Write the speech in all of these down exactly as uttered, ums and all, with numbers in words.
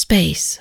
Space.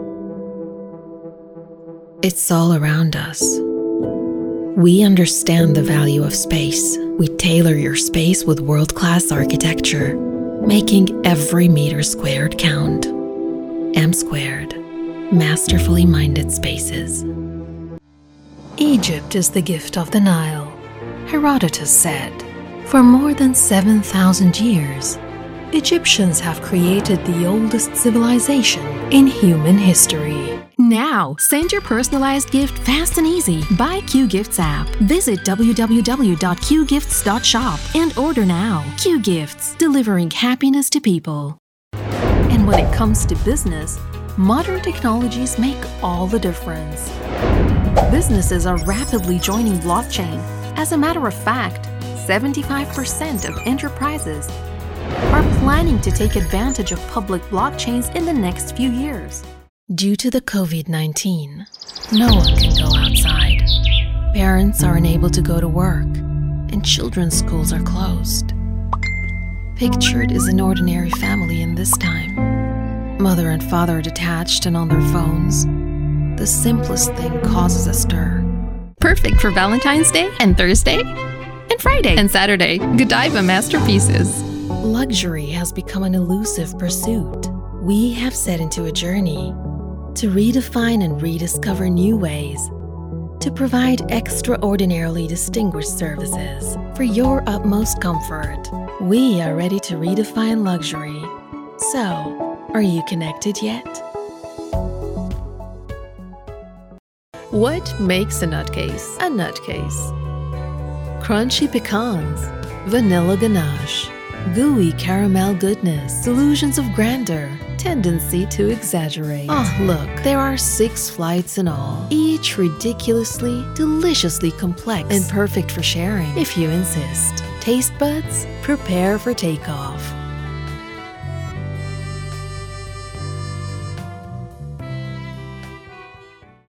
It's all around us. We understand the value of space. We tailor your space with world-class architecture, making every meter squared count. M Squared. Masterfully minded spaces. Egypt is the gift of the Nile, Herodotus said. For more than seven thousand years, Egyptians have created the oldest civilization in human history. Now, send your personalized gift fast and easy by Q Gifts app. Visit w w w dot q gifts dot shop and order now. Q Gifts, delivering happiness to people. And when it comes to business, modern technologies make all the difference. Businesses are rapidly joining blockchain. As a matter of fact, seventy-five percent of enterprises are planning to take advantage of public blockchains in the next few years. Due to the covid nineteen, no one can go outside. Parents are unable to go to work, and children's schools are closed. Pictured is an ordinary family in this time. Mother and father are detached and on their phones. The simplest thing causes a stir. Perfect for Valentine's Day and Thursday and Friday and Saturday. Godiva masterpieces. Luxury has become an elusive pursuit. We have set into a journey to redefine and rediscover new ways to provide extraordinarily distinguished services for your utmost comfort. We are ready to redefine luxury. So, are you connected yet? What makes a nutcase a nutcase? Crunchy pecans, vanilla ganache, gooey caramel goodness, illusions of grandeur, tendency to exaggerate. Oh, look, there are six flights in all, each ridiculously, deliciously complex and perfect for sharing if you insist. Taste buds, prepare for takeoff.